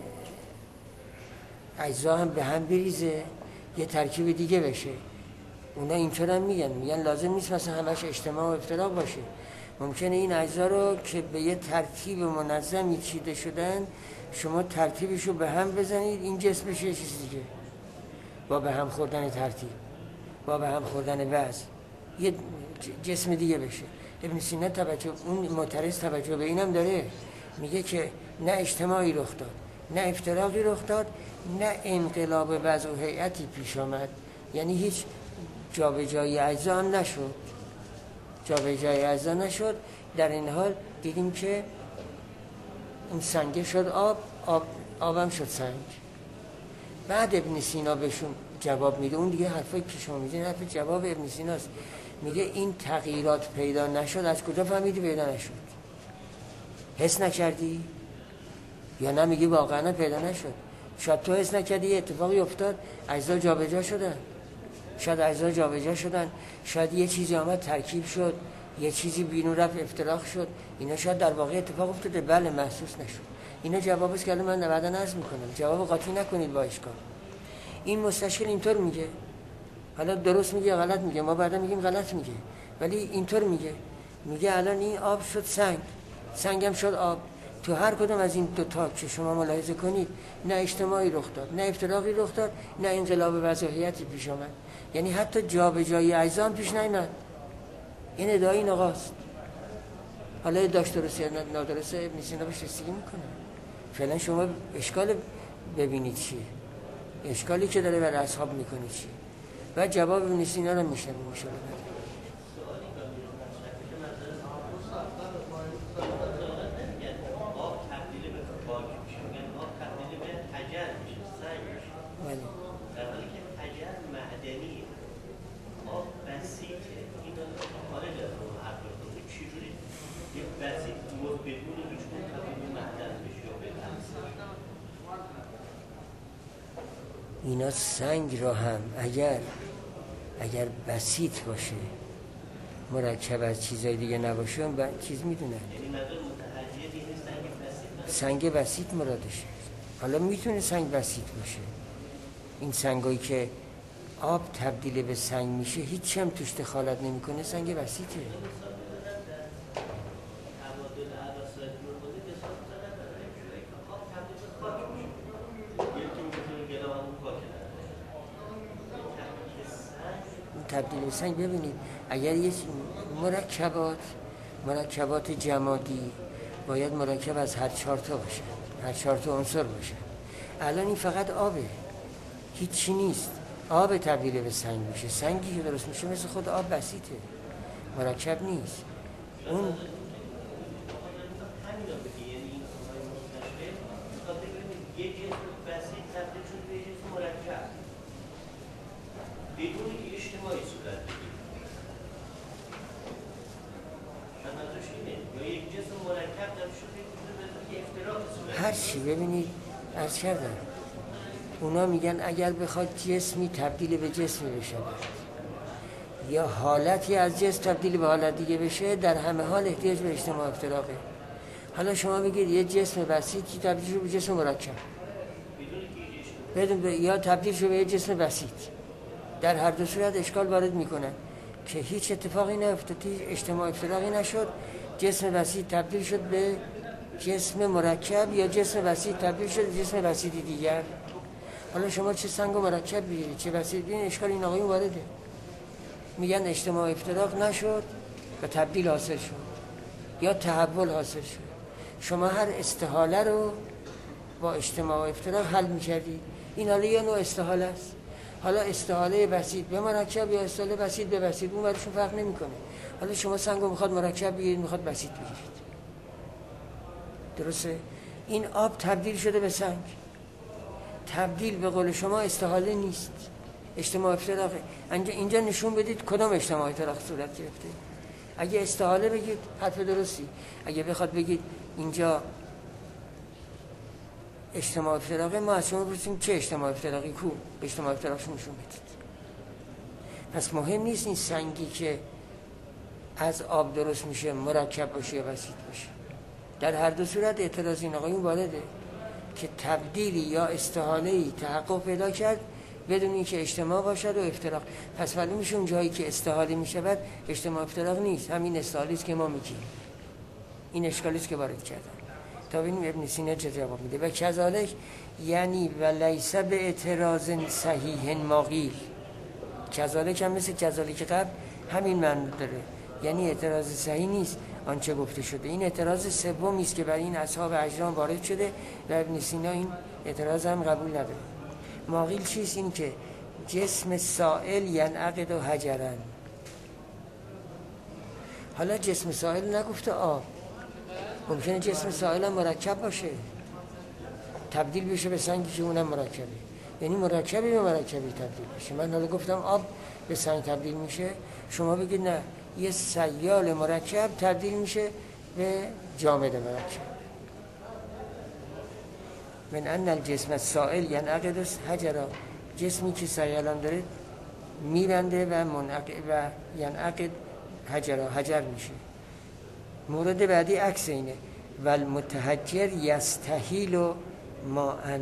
اجزا هم به هم بریزه یه ترکیب دیگه بشه. اونا اینطور هم میگن، میگن لازم نیست مثلا همش اجتماع و افتراق باشه، ممکنه این اجزا رو که به یه ترکیب منظمی چیده شدن شما ترکیبشو به هم بزنید این جسم بشه یه چیز دیگه، با به هم خوردن ترتیب، با به هم خوردن وضع یه جسم دیگه بشه. ابن سینا توجه، اون معترض توجه به اینم داره، میگه که نه اجتماعی رخ داد، نه افتراقی رخ داد، نه انقلاب وضع و هیئتی پیش آمد، یعنی هیچ جابجایی اجزا هم نشد، جابجایی اجزا نشد. در این حال دیدیم که این سنگ شد آب، آب آبم شد سنگ. بعد ابن سینا بهشون جواب میده، اون دیگه حرفایی که شما میدین حرف جواب ابن سیناست، میگه این تغییرات پیدا نشد، از کجا فهمیدی پیدا نشد؟ حس نکردی؟ یا نه میگی واقعا پیدا نشد؟ شاید تو حس نکردی یه اتفاقی افتاد اجزا جابجا شدن، شاید اجزا جابجا شدن، شاید یه چیزی آمد ترکیب شد، یه چیزی بیرون رفت افتراق شد، اینا شاید در واقع اتفاق افتاده، بله محسوس نشد. اینا جوابش که من بعدا عرض میکنم، جواب قاطی نکنید با اشکال. این مستشکل اینطور میگه، حالا درست میگه غلط میگه، ما بعدا میگیم غلط میگه، ولی اینطور میگه، میگه الان این آب شد سنگ، سنگم شد آب. تو هر کدوم از این دو تا که شما ملاحظه کنید نه اجتماعی رخ داد، نه افتراقی رخ داد، نه انقلاب وضعیتی پیش آمد، یعنی حتی جابجایی اجزا هم پیش نیامد. این ادعای این آقاست. حالا داشت درست یا نادرسته ابن سینا بهش رسیدگی میکنه. فعلا شما اشکال ببینید چیه، اشکالی که داره برای اصحاب میکنه چیه، و جواب ابن سینا رو میشنویم ان شاء الله. بدون هیچ گونه تبدیل معدن بشه یا به اینا سنگ را هم اگر اگر بسیط باشه، مرکب از چیزای دیگه نباشه، اون با چیز میدونن. یعنی مدار متحجر این سنگ بسیط سنگ بسیط مرادشه. حالا میتونه سنگ بسیط باشه. این سنگایی که آب تبدیل به سنگ میشه هیچ هم توش دخالت نمیکنه، سنگ بسیطه. تبدیل به سنگ ببینید، اگر یه مرکبات مرکبات جمادی باید مرکب از هر چهار تا باشه، هر چهار تا عنصر باشه. الان این فقط آبه، هیچی نیست. آب تبدیل به سنگ میشه، سنگی که درست میشه مثل خود آب بسیطه، مرکب نیست. اون بدونی که اجتماعی صورت بگیره. منظورش اینه، یا یک جسم مرکب در شده که افتراق صورت هر چی. ببینید عرض کردم اونا میگن اگر بخواد جسمی تبدیل به جسمی بشه یا حالتی از جسم تبدیل به حالت دیگه بشه، در همه حال احتیاج به اجتماع افتراقه. حالا شما بگید یه جسم بسیطی تبدیل شده به جسم مرکب، بدون یا تبدیل شده به یه جسم بسیط، در هر دو صورت اشکال وارد میکنن که هیچ اتفاقی نیفتاد، اجتماع افتراقی نشد، جسم بسیط تبدیل شد به جسم مرکب یا جسم بسیط تبدیل شد به جسم بسیط دیگر. حالا شما چه سنگ و مرکب بگیرید چه بسیط بگیرید، اشکال این آقایون وارده. میگن اجتماع افتراق نشد و تبدیل حاصل شد یا تحول حاصل شد. شما هر استحاله رو با اجتماع افتراق حل میکردید. این حالا یه نوع استحاله است. حالا استحاله بسیط به مرکب یا استحاله بسیط به بسیط، اون برشون فرق نمیکنه. حالا شما سنگو میخواد مرکب بگیرید، میخواد بسیط بگیرید، درسته؟ این آب تبدیل شده به سنگ. تبدیل به قول شما استحاله نیست، اجتماع افتراقه. اینجا نشون بدید کدام اجتماع افتراق صورت گرفته. اگه استحاله بگید حرف درستی، اگه بخواد بگید اینجا اجتماع افتراقه، ما از شما بپرسیم چه اجتماع افتراقی کو؟ اجتماع افتراقش نشون بدید. پس مهم نیست این سنگی که از آب درست میشه مرکب باشه یا بسیط باشه. در هر دو صورت اعتراض این آقایون وارده که تبدیلی یا استحاله‌ای تحقق پیدا کرد بدون اینکه اجتماع باشد و افتراق. پس معلوم میشه اون جایی که استحاله میشود اجتماع افتراق نیست، همین استحاله است که ما میگیم. این اشکالی است که وارد کردن. تا ببینیم ابن سینا چه جواب میده. و کذالک یعنی و لیس به اعتراض صحیح ماقیل. کذالک هم مثل کذالک قبل همین معنی داره، یعنی اعتراض صحیح نیست آنچه گفته شده. این اعتراض سومی است که برای این اصحاب اجرام وارد شده و ابن سینا این اعتراض هم قبول نداره. ماقیل چیست؟ این که جسم سائل ینعقد و حجرن. حالا جسم سائل نگفته آب، ممکنه جسم سائل هم مرکب باشه تبدیل بشه به سنگی که اونم مرکبه، یعنی مرکبی به مرکبی تبدیل بشه. من حالا گفتم آب به سنگ تبدیل میشه، شما بگید نه، یه سیال مرکب تبدیل میشه به جامد مرکب. من ان الجسم السائل ینعقد حجرا، جسمی که سیالان داره میبنده و منعقد و ینعقد حجرا، حجر میشه. مورد بعدی عکس اینه، والمتحجر یستحیل ماء.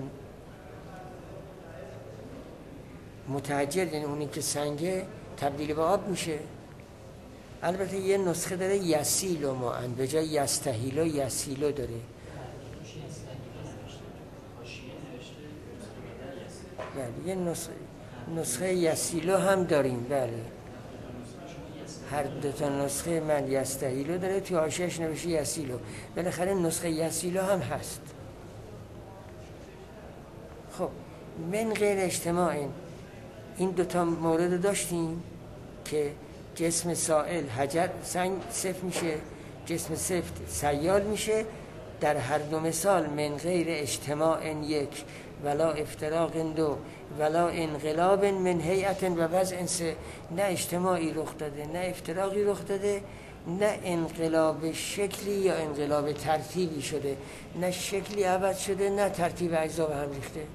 متحجر یعنی اونی که سنگه تبدیل به آب میشه. البته یه نسخه داره یسیل و ماء به جای یستحیل و یسیلو داره. بله یه نسخه نسخه یسیلو هم داریم. بله هر دو تا نسخه من یستحیلو داره، توی حاشیه‌اش نوشته یسیلو. بالاخره نسخه یسیلو هم هست. خب من غیر اجتماع این دو تا مورد داشتیم که جسم سائل حجر سنگ سفت میشه، جسم سفت سیال میشه. در هر دو مثال من غیر اجتماع یک ولا افتراق دو ولا انقلاب من هیئت و وضع سه، نه اجتماعی رخ داده نه افتراقی رخ داده، نه انقلاب شکلی یا انقلاب ترتیبی شده، نه شکلی عوض شده نه ترتیب اجزا به هم ریخته.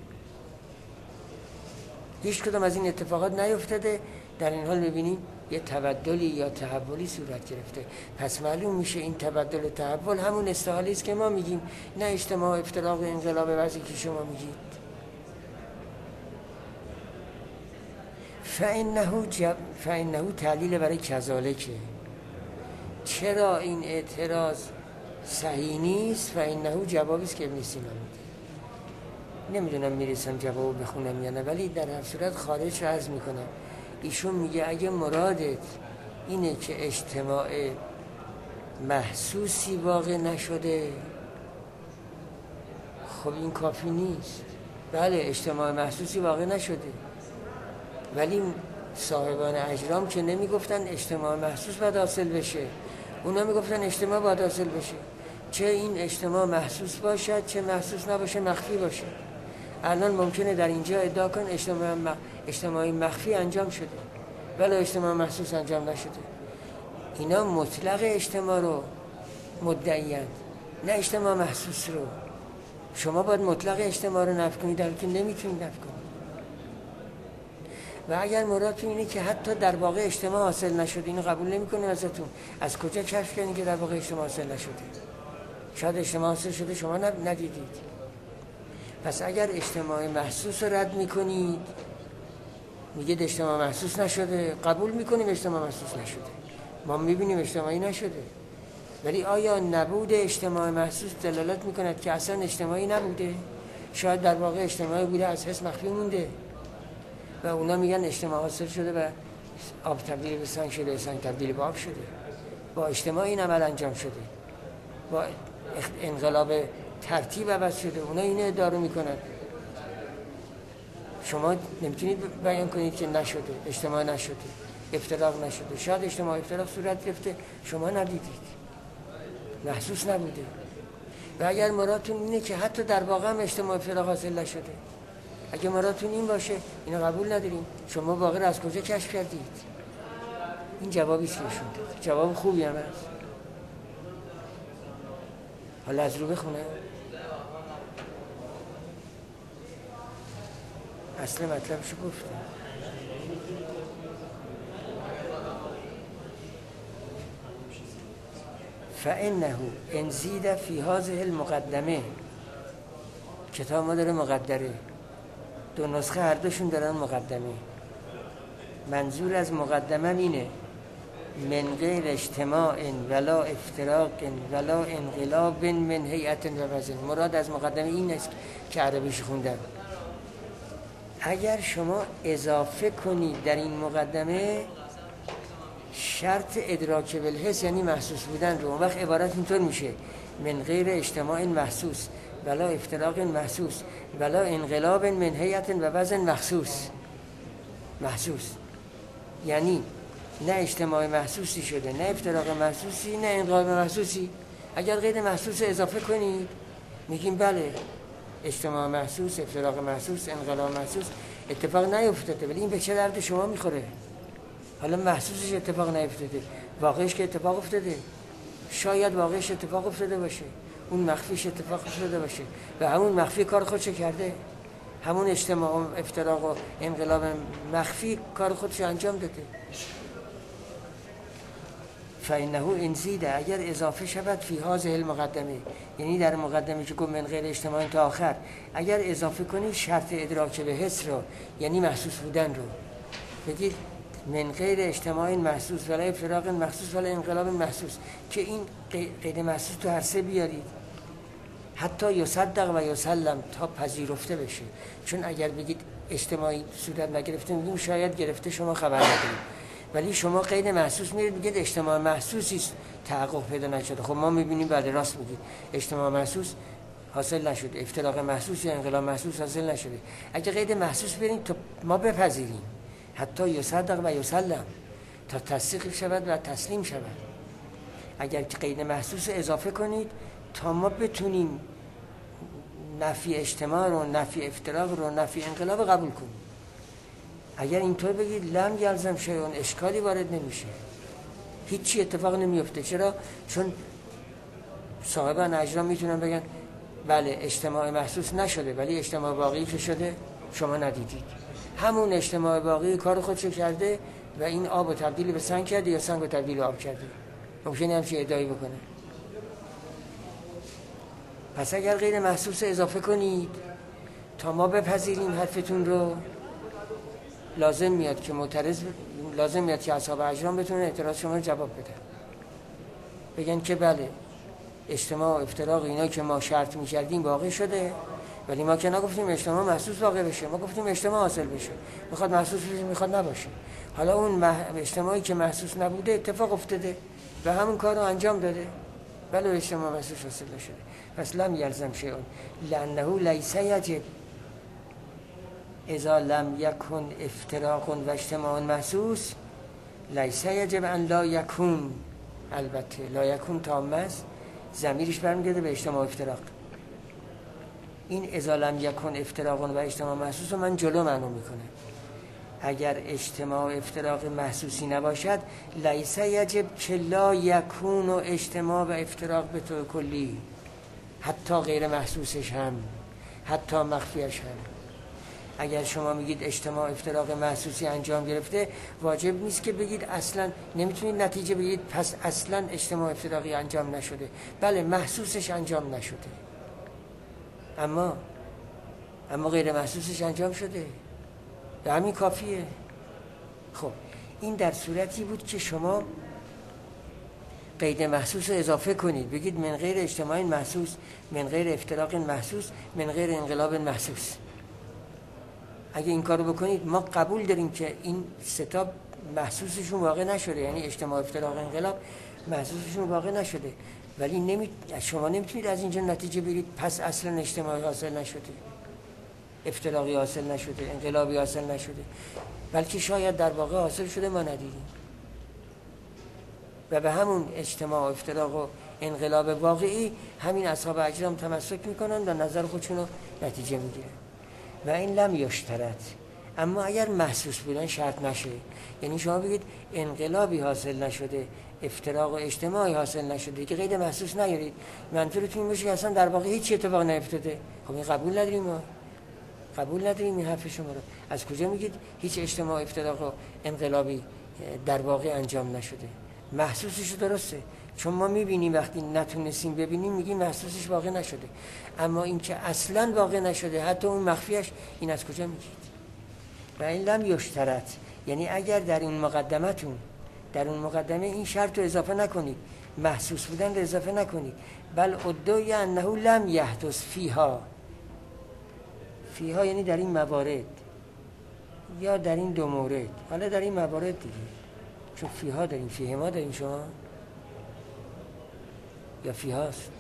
هیچ کدام از این اتفاقات نیفتاده. در این حال ببینیم یه تبدلی یا تحولی صورت گرفته. پس معلوم میشه این تبدل و تحول همون استحاله است که ما میگیم، نه اجتماع افتراق انقلاب وضعی که شما میگید. فإنه جب فإنه تعلیل برای کذالکه. چرا این اعتراض صحیح نیست؟ فإنه جوابی است که ابن سینا میده. نمیدونم میرسم جواب بخونم یا نه، ولی در هر صورت خارج رو عرض میکنم. ایشون میگه اگه مرادت اینه که اجتماع محسوسی واقع نشده، خب این کافی نیست. بله اجتماع محسوسی واقع نشده، ولی صاحبان اجرام که نمیگفتن اجتماع محسوس باید حاصل بشه، اونا میگفتن اجتماع باید حاصل بشه، چه این اجتماع محسوس باشد چه محسوس نباشه، مخفی باشه. الان ممکنه در اینجا ادعا کن اجتماع مخ... اجتماعی مخفی انجام شده ولی اجتماع محسوس انجام نشده. اینا مطلق اجتماع رو مدعیند، نه اجتماع محسوس رو. شما باید مطلق اجتماع رو نفی کنید، در حالی که نمیتونید نفی کنید. و اگر مرادتون اینه که حتی در واقع اجتماع حاصل نشده، اینو قبول نمی‌کنه ازتون. از کجا کشف کردین که در واقع اجتماع حاصل نشده؟ شاید اجتماع حاصل شده شما ندیدید. پس اگر اجتماع محسوس رو رد میکنید، میگید اجتماع محسوس نشده، قبول میکنیم اجتماع محسوس نشده، ما میبینیم اجتماعی نشده، ولی آیا نبود اجتماع محسوس دلالت میکند که اصلا اجتماعی نبوده؟ شاید در واقع اجتماعی بوده، از حس مخفی مونده و اونا میگن اجتماع حاصل شده و آب تبدیل به سنگ شده، سنگ تبدیل به آب شده. با اجتماع این عمل انجام شده، با انقلاب ترتیب عوض شده. اونا اینه ادعا رو میکنن. شما نمیتونید بیان کنید که نشده، اجتماع نشده، افتراق نشده. شاید اجتماع افتراق صورت گرفته شما ندیدید، محسوس نبوده. و اگر مرادتون اینه که حتی در واقع هم اجتماع افتراق حاصل نشده، اگه مرادتون این باشه، اینو قبول نداریم. شما واقعا از کجا کشف کردید؟ این جوابی است که ایشون داد. جواب خوبی هم هست. حالا از رو بخونه. اصل مطلبشو گفتم. فإنه إن زيد في هذه المقدمه، کتاب ما داره مقدره، دو نسخه هر دوشون دارن مقدمه. منظور از مقدمه اینه من غیر اجتماع ولا افتراق ولا انقلاب من هیئت و وزن. مراد از مقدمه این است که عربیش خوندم. اگر شما اضافه کنید در این مقدمه شرط ادراک بالحس یعنی محسوس بودن رو، اون وقت عبارت اینطور میشه من غیر اجتماع محسوس ولا افتراق محسوس ولا انقلاب من هیئت و وزن محسوس. محسوس یعنی نه اجتماع محسوسی شده، نه افتراق محسوسی، نه انقلاب محسوسی. اگر غیر محسوس اضافه کنید میگیم بله اجتماع محسوس، افتراق محسوس، انقلاب محسوس اتفاق نیفتاده، ولی این به چه درد شما میخوره؟ حالا محسوسش اتفاق نیفتاده، واقعش که اتفاق افتاده. شاید واقعش اتفاق افتاده باشه، اون مخفیش اتفاق افتاده باشه و همون مخفی کار خودش کرده. همون اجتماع و افتراق و انقلاب مخفی کار خودش انجام داده. فإنه إن زید، اگر اضافه شود فی هذه المقدمه، یعنی در مقدمه که گفت من غیر اجتماع تا آخر، اگر اضافه کنید شرط ادراک به حس رو یعنی محسوس بودن رو، بگید من غیر اجتماع محسوس ولا افتراق محسوس ولا انقلاب محسوس، که این غیر محسوس تو هر سه بیارید حتی یصدق و یسلم تا پذیرفته بشه. چون اگر بگید اجتماعی صورت نگرفته میگیم شاید گرفته شما خبر ندارید، ولی شما غیر محسوس میرید میگید اجتماع محسوسی است تحقق پیدا نشده. خب ما میبینیم بعد راست میگید اجتماع محسوس حاصل نشده، افتراق محسوس یا انقلاب محسوس حاصل نشده. اگه غیر محسوس بریم تا ما بپذیریم حتی یصدق و یسلم تا تصدیق شود و تسلیم شود. اگر غیر محسوس اضافه کنید تا ما بتونیم نفی اجتماع رو، نفی افتراق رو، نفی انقلاب قبول کنیم. اگر اینطور بگید لم یلزم شیئون، اشکالی وارد نمیشه. هیچی اتفاق نمیفته. چرا؟ چون صاحبان اجرام میتونن بگن بله اجتماع محسوس نشده ولی اجتماع واقعی که شده شما ندیدید. همون اجتماع واقعی کار خودشو کرده و این آب رو تبدیل به سنگ کرده یا سنگ رو تبدیل به آب کرده. ممکنه همچین ادعایی بکنه. پس اگر غیر محسوس اضافه کنید تا ما بپذیریم حرفتون رو، لازم میاد که معترض لازم میاد که اصحاب اجرام بتونن اعتراض شما رو جواب بدن، بگن که بله اجتماع و افتراق اینا که ما شرط می‌کردیم واقع شده ولی ما که نگفتیم اجتماع محسوس واقع بشه، ما گفتیم اجتماع حاصل بشه، میخواد محسوس بشه میخواد نباشه. حالا اون مح... اجتماعی که محسوس نبوده اتفاق افتاده و همون کار رو انجام داده ولی اجتماع محسوس حاصل نشده. پس لم یلزم شیء لانه لیس یجب اذا لم یکن افتراق و اجتماع محسوس لیس یجب ان لا یکون. البته لا یکون تام است، ضمیرش برمیگرده به اجتماع افتراق. این اذا لم یکن افتراق و اجتماع محسوس رو من جلو معنی میکنه. اگر اجتماع افتراق محسوسی نباشد لیس یجب که لا یکون و اجتماع و افتراق به طور کلی، حتی غیر محسوسش هم، حتی مخفیش هم. اگر شما میگید اجتماع افتراق محسوسی انجام گرفته، واجب نیست که بگید اصلا، نمیتونید نتیجه بگید پس اصلا اجتماع افتراقی انجام نشده. بله محسوسش انجام نشده اما اما غیر محسوسش انجام شده، به همین کافیه. خب این در صورتی بود که شما قید محسوس رو اضافه کنید، بگید من غیر اجتماع محسوس، من غیر افتراق محسوس، من غیر انقلاب محسوس. اگه این کارو بکنید ما قبول داریم که این ستا محسوسشون واقع نشده، یعنی اجتماع افتراق انقلاب محسوسشون واقع نشده، ولی نمی... شما نمیتونید از اینجا نتیجه بگیرید پس اصلا اجتماعی حاصل نشده، افتراقی حاصل نشده، انقلابی حاصل نشده، بلکه شاید در واقع حاصل شده ما ندیدیم و به همون اجتماع و افتراق و انقلاب واقعی همین اصحاب اجرام تمسک میکنن و نظر خودشون رو نتیجه میگیرن. و این لم یشترط، اما اگر محسوس بودن شرط نشه، یعنی شما بگید انقلابی حاصل نشده، افتراق و اجتماعی حاصل نشده که غیر محسوس نیارید، منظورتون این باشه که اصلا در واقع هیچ اتفاق نیفتاده. خب این قبول نداریم، ما قبول نداریم این حرف شما رو. از کجا میگید هیچ اجتماع افتراق و انقلابی در واقع انجام نشده؟ محسوسش درسته، چون ما میبینیم وقتی نتونستیم ببینیم میگیم محسوسش واقع نشده، اما این که اصلا واقع نشده حتی اون مخفیش، این از کجا میگید؟ و این لم یشترط، یعنی اگر در این مقدمتون در اون مقدمه این شرط رو اضافه نکنید، محسوس بودن رو اضافه نکنید، بل ادعی انه لم یحدث فیها، فیها یعنی در این موارد یا در این دو مورد، حالا در این موارد دیگه، چون فیها داریم، فیه ما داریم، شما یا فیهاست؟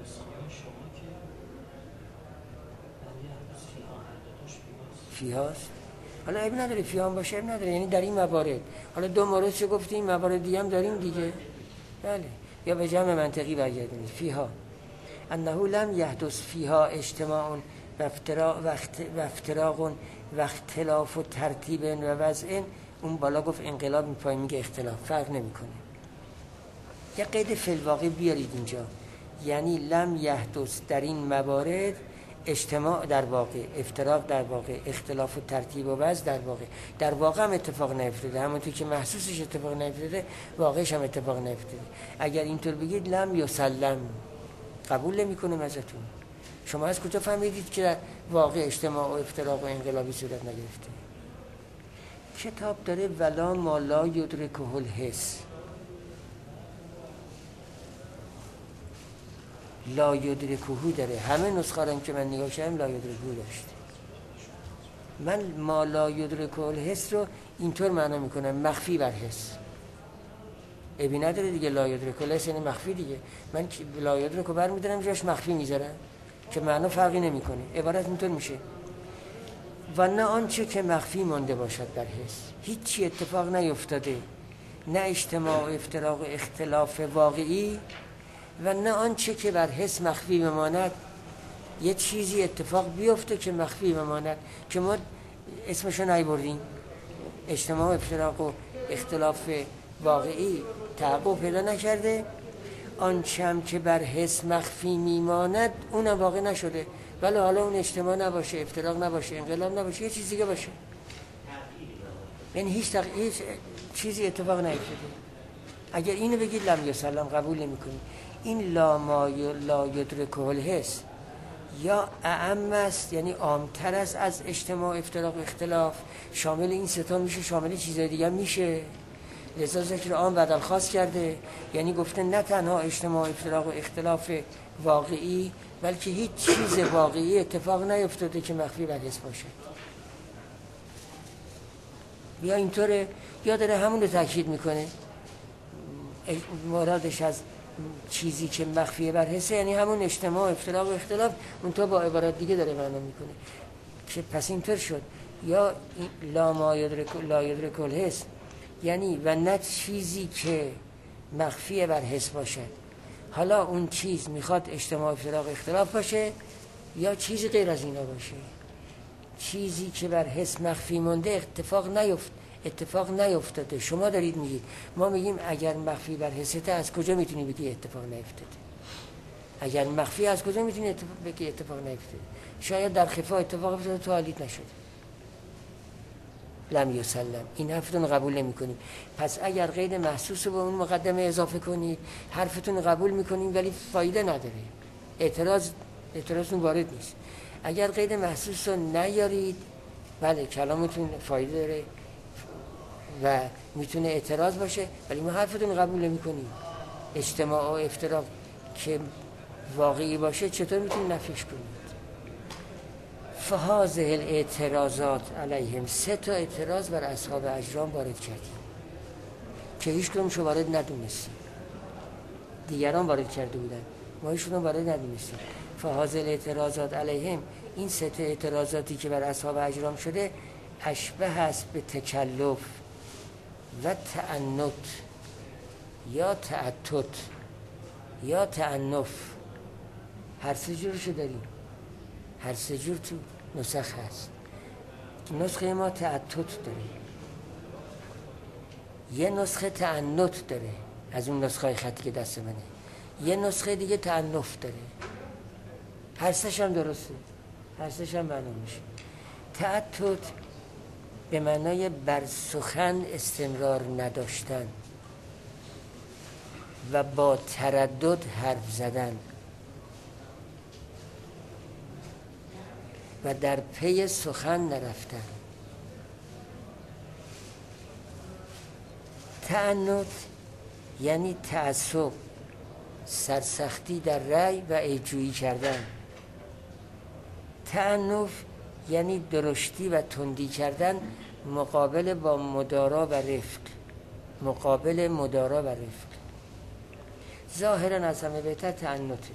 فیهاست. حالا عیب نداره فیها هم باشه، عیب نداره، یعنی در این موارد. حالا دو مورد چه گفتیم، موارد دیگه هم داریم دیگه، بله. یا به جمع منطقی برگردیم، فیها انه لم یحدث فیها اجتماع و افتراق و افتراق و اختلاف و ترتیب و وضع. اون بالا گفت انقلاب، این پای میگه اختلاف، فرق نمیکنه. یه قید فی الواقع بیارید اینجا، یعنی لم یحدث در این موارد اجتماع در واقع، افتراق در واقع، اختلاف و ترتیب و وضع در واقع. در واقع هم اتفاق نیفتاده، همونطور که محسوسش اتفاق نیفتاده واقعش هم اتفاق نیفتاده. اگر اینطور بگید لم یسلم، قبول نمی‌کنم ازتون. شما از کجا فهمیدید که واقع اجتماع و افتراق و انقلابی صورت نگرفته؟ کتاب داره ولا ما لا یدرکه الحس، لا یدرکه داره، همه نسخه هم که من نگاه کردم لا یدرکه داشته. من ما لا یدرکه الحس رو اینطور معنا میکنم، مخفی بر حس. ابی نداره دیگه، لا یدرکه الحس یعنی مخفی دیگه. من لا یدرکه برمیدارم جاش مخفی میذارم که معنا فرقی نمیکنه، عبارت اینطور میشه. و نه آنچه که مخفی مانده باشد در حس، هیچی اتفاق نیفتاده، نه اجتماع و افتراق و اختلاف واقعی، و نه آنچه که بر حس مخفی بماند. یه چیزی اتفاق بیفته که مخفی بماند که ما اسمشو نیاوردیم، اجتماع و افتراق و اختلاف واقعی تحقق پیدا نکرده، آنچه هم که بر حس مخفی میماند اونم واقع نشده، ولی حالا اون اجتماع نباشه، افتراق نباشه، انقلاب نباشه، یه چیز دیگه باشه، یعنی هیچ, تق... هیچ چیزی اتفاق نیفتاده. اگر اینو بگید لم یسلم قبول نمی‌کنی. این لا ما ی... لا یدرکه الحس یا اعم است، یعنی عام‌تر است از اجتماع، افتراق و اختلاف، شامل این ستا میشه، شامل چیزای دیگه میشه. لذا ذکر عام بدل خاص کرده، یعنی گفته نه تنها اجتماع، افتراق و اختلاف واقعی، بلکه هیچ چیز واقعی اتفاق نیفتاده که مخفی بر حس باشه. یا اینطوره یا داره همون رو تاکید میکنه، مرادش از چیزی که مخفیه بر حسه یعنی همون اجتماع، افتراق و اختلاف، اون تو با عبارت دیگه داره معنا میکنه که پس اینطور شد یا لا ما یدرک لا یدرک الحس، یعنی و نه چیزی که مخفیه بر حس باشد. حالا اون چیز میخواد اجتماع، افتراق و اختلاف باشه یا چیزی غیر از اینا باشه. چیزی که بر حس مخفی مونده اتفاق نیفت اتفاق نیفتاده. شما دارید میگید، ما میگیم اگر مخفی بر حسته از کجا میتونی بگی اتفاق نیفتاده؟ اگر مخفی از کجا میتونی اتفاق بگی اتفاق نیفتاده؟ شاید در خفا اتفاق افتاده تو حالیت نشده. لم یسلم، این حرفتون قبول نمی کنیم. پس اگر قید محسوس رو به اون مقدمه اضافه کنید حرفتون قبول میکنیم ولی فایده نداره، اعتراض اعتراضتون وارد نیست. اگر قید محسوس رو نیارید بله کلامتون فایده داره و میتونه اعتراض باشه، ولی ما حرفتون قبول نمی کنیم. اجتماع و افتراق که واقعی باشه چطور میتونید نفیش کنید؟ فهذه الاعتراضات علیهم، سه تا اعتراض بر اصحاب اجرام وارد کردیم که هیچ کدومشو وارد ندونستیم، دیگران وارد کرده بودن، ما هیچ کدوم وارد ندونستیم. فهذه الاعتراضات علیهم، این سه تا اعتراضاتی که بر اصحاب اجرام شده اشبه است به تکلف و تعنت یا تعتت یا تعنف. هر سه جورشو داریم، هر سه جور تو نسخ هست. نسخه ما تعتت داره، یه نسخه تعنت داره از اون نسخه خطی که دست منه، یه نسخه دیگه تعنف داره. هر سه‌ش هم درسته، هر سه‌ش هم معلوم میشه. تعتت به معنای بر سخن استمرار نداشتن و با تردد حرف زدن و در پی سخن نرفتن. تعنت یعنی تعصب، سرسختی در رأی و عیب‌جویی کردن. تعنف یعنی درشتی و تندی کردن مقابل با مدارا و رفق، مقابل مدارا و رفق. ظاهرا از همه بهتر تعنته،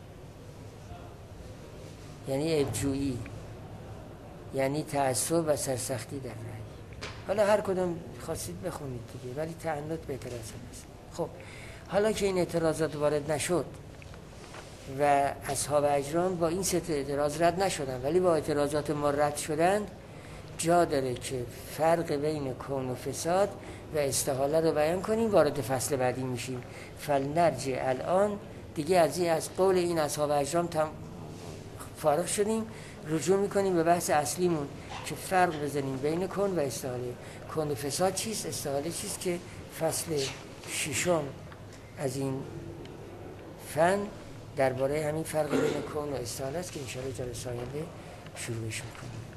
یعنی عیب‌جویی، یعنی تعصب و سرسختی در رأی. حالا هر کدوم خواستید بخونید دیگه، ولی تعنت بهتر از همه. خب حالا که این اعتراضات وارد نشد و اصحاب اجرام با این سه اعتراض رد نشدن ولی با اعتراضات ما رد شدن، جا داره که فرق بین کون و فساد و استحاله رو بیان کنیم. وارد فصل بعدی میشیم. فلنرجع الان، دیگه از این از قول این اصحاب اجرام تم فارغ شدیم، رجوع میکنیم به بحث اصلیمون که فرق بزنیم بین کون و استحاله. کون و فساد چیست، استحاله چیست، که فصل ششم از این فن درباره همین فرق بین کون و استحاله است که انشاءالله جلسه آینده شروعش میکنیم.